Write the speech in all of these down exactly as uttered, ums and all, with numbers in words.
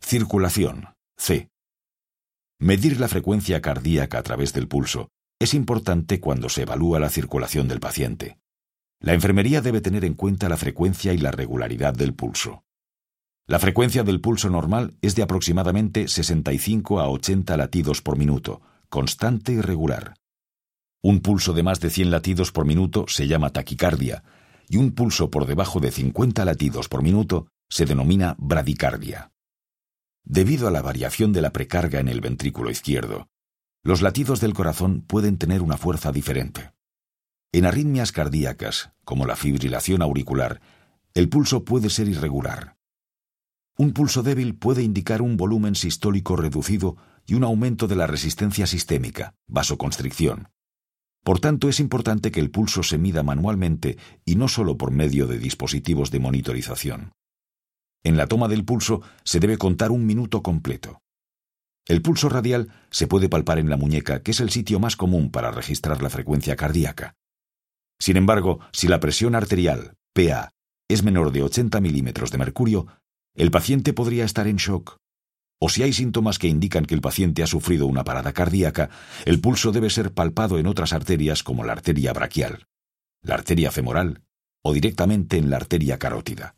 Circulación. C. Medir la frecuencia cardíaca a través del pulso es importante cuando se evalúa la circulación del paciente. La enfermería debe tener en cuenta la frecuencia y la regularidad del pulso. La frecuencia del pulso normal es de aproximadamente sesenta y cinco a ochenta latidos por minuto, constante y regular. Un pulso de más de cien latidos por minuto se llama taquicardia y un pulso por debajo de cincuenta latidos por minuto se denomina bradicardia. Debido a la variación de la precarga en el ventrículo izquierdo, los latidos del corazón pueden tener una fuerza diferente. En arritmias cardíacas, como la fibrilación auricular, el pulso puede ser irregular. Un pulso débil puede indicar un volumen sistólico reducido y un aumento de la resistencia sistémica, vasoconstricción. Por tanto, es importante que el pulso se mida manualmente y no solo por medio de dispositivos de monitorización. En la toma del pulso se debe contar un minuto completo. El pulso radial se puede palpar en la muñeca, que es el sitio más común para registrar la frecuencia cardíaca. Sin embargo, si la presión arterial, P A, es menor de ochenta milímetros de mercurio, el paciente podría estar en shock. O si hay síntomas que indican que el paciente ha sufrido una parada cardíaca, el pulso debe ser palpado en otras arterias como la arteria braquial, la arteria femoral o directamente en la arteria carótida.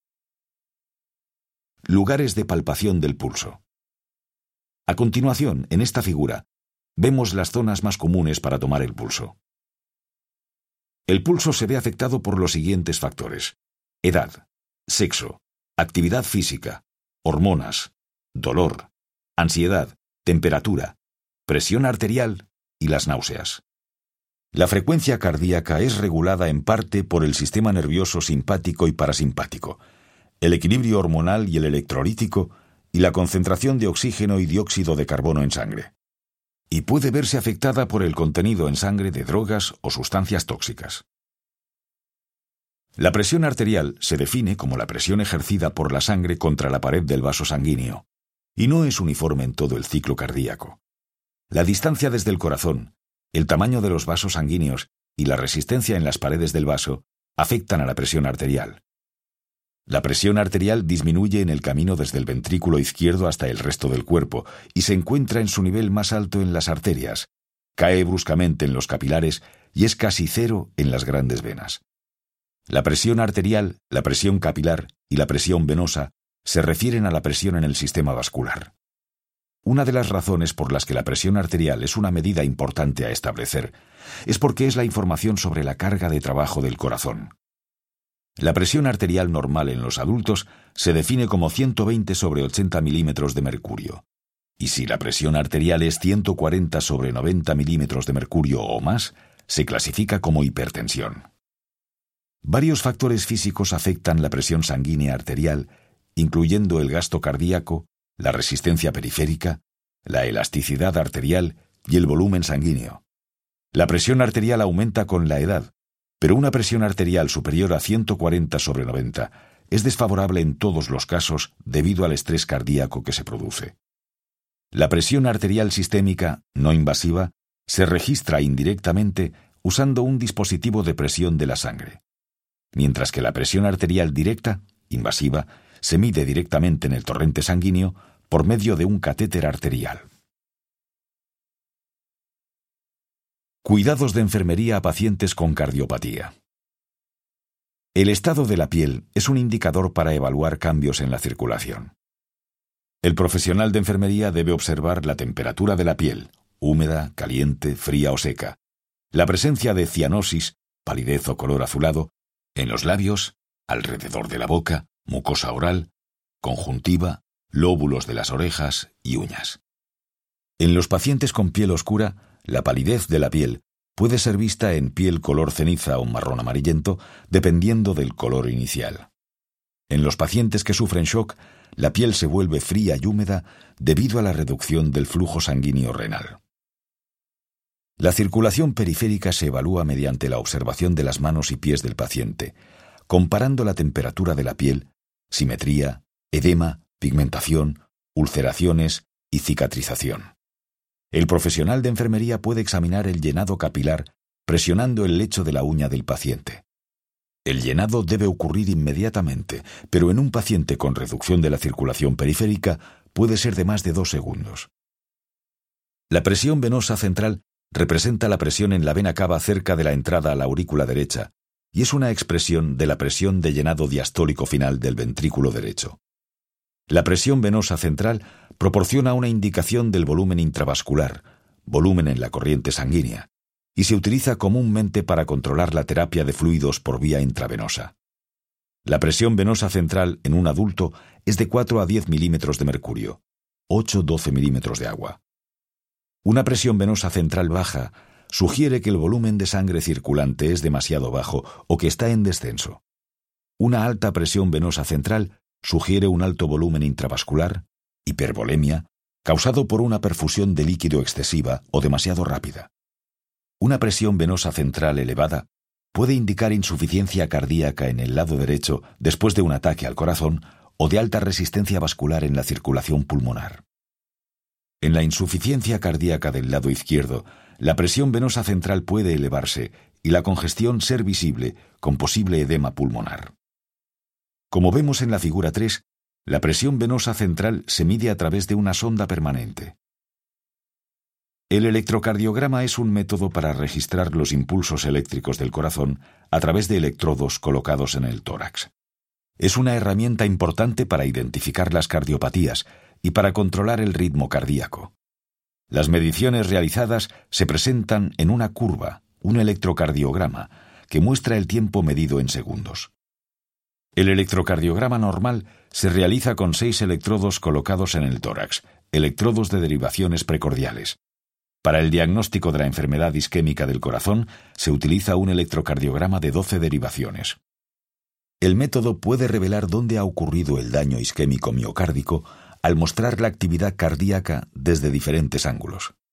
Lugares de palpación del pulso. A continuación, en esta figura, vemos las zonas más comunes para tomar el pulso. El pulso se ve afectado por los siguientes factores: edad, sexo, actividad física, hormonas, dolor, ansiedad, temperatura, presión arterial y las náuseas. La frecuencia cardíaca es regulada en parte por el sistema nervioso simpático y parasimpático, el equilibrio hormonal y el electrolítico y la concentración de oxígeno y dióxido de carbono en sangre. Y puede verse afectada por el contenido en sangre de drogas o sustancias tóxicas. La presión arterial se define como la presión ejercida por la sangre contra la pared del vaso sanguíneo, y no es uniforme en todo el ciclo cardíaco. La distancia desde el corazón, el tamaño de los vasos sanguíneos y la resistencia en las paredes del vaso afectan a la presión arterial. La presión arterial disminuye en el camino desde el ventrículo izquierdo hasta el resto del cuerpo y se encuentra en su nivel más alto en las arterias, cae bruscamente en los capilares y es casi cero en las grandes venas. La presión arterial, la presión capilar y la presión venosa se refieren a la presión en el sistema vascular. Una de las razones por las que la presión arterial es una medida importante a establecer es porque es la información sobre la carga de trabajo del corazón. La presión arterial normal en los adultos se define como ciento veinte sobre ochenta milímetros de mercurio, y si la presión arterial es ciento cuarenta sobre noventa milímetros de mercurio o más, se clasifica como hipertensión. Varios factores físicos afectan la presión sanguínea arterial, incluyendo el gasto cardíaco, la resistencia periférica, la elasticidad arterial y el volumen sanguíneo. La presión arterial aumenta con la edad, pero una presión arterial superior a ciento cuarenta sobre noventa es desfavorable en todos los casos debido al estrés cardíaco que se produce. La presión arterial sistémica, no invasiva, se registra indirectamente usando un dispositivo de presión de la sangre, mientras que la presión arterial directa, invasiva, se mide directamente en el torrente sanguíneo por medio de un catéter arterial. Cuidados de enfermería a pacientes con cardiopatía. El estado de la piel es un indicador para evaluar cambios en la circulación. El profesional de enfermería debe observar la temperatura de la piel, húmeda, caliente, fría o seca, la presencia de cianosis, palidez o color azulado, en los labios, alrededor de la boca, mucosa oral, conjuntiva, lóbulos de las orejas y uñas. En los pacientes con piel oscura, la palidez de la piel puede ser vista en piel color ceniza o marrón amarillento, dependiendo del color inicial. En los pacientes que sufren shock, la piel se vuelve fría y húmeda debido a la reducción del flujo sanguíneo renal. La circulación periférica se evalúa mediante la observación de las manos y pies del paciente, comparando la temperatura de la piel, simetría, edema, pigmentación, ulceraciones y cicatrización. El profesional de enfermería puede examinar el llenado capilar presionando el lecho de la uña del paciente. El llenado debe ocurrir inmediatamente, pero en un paciente con reducción de la circulación periférica puede ser de más de dos segundos. La presión venosa central representa la presión en la vena cava cerca de la entrada a la aurícula derecha y es una expresión de la presión de llenado diastólico final del ventrículo derecho. La presión venosa central proporciona una indicación del volumen intravascular, volumen en la corriente sanguínea, y se utiliza comúnmente para controlar la terapia de fluidos por vía intravenosa. La presión venosa central en un adulto es de cuatro a diez milímetros de mercurio, ocho a doce milímetros de agua. Una presión venosa central baja sugiere que el volumen de sangre circulante es demasiado bajo o que está en descenso. Una alta presión venosa central sugiere un alto volumen intravascular, hipervolemia, causado por una perfusión de líquido excesiva o demasiado rápida. Una presión venosa central elevada puede indicar insuficiencia cardíaca en el lado derecho después de un ataque al corazón o de alta resistencia vascular en la circulación pulmonar. En la insuficiencia cardíaca del lado izquierdo, la presión venosa central puede elevarse y la congestión ser visible con posible edema pulmonar. Como vemos en la figura tres, la presión venosa central se mide a través de una sonda permanente. El electrocardiograma es un método para registrar los impulsos eléctricos del corazón a través de electrodos colocados en el tórax. Es una herramienta importante para identificar las cardiopatías y para controlar el ritmo cardíaco. Las mediciones realizadas se presentan en una curva, un electrocardiograma, que muestra el tiempo medido en segundos. El electrocardiograma normal se realiza con seis electrodos colocados en el tórax, electrodos de derivaciones precordiales. Para el diagnóstico de la enfermedad isquémica del corazón se utiliza un electrocardiograma de doce derivaciones. El método puede revelar dónde ha ocurrido el daño isquémico miocárdico al mostrar la actividad cardíaca desde diferentes ángulos.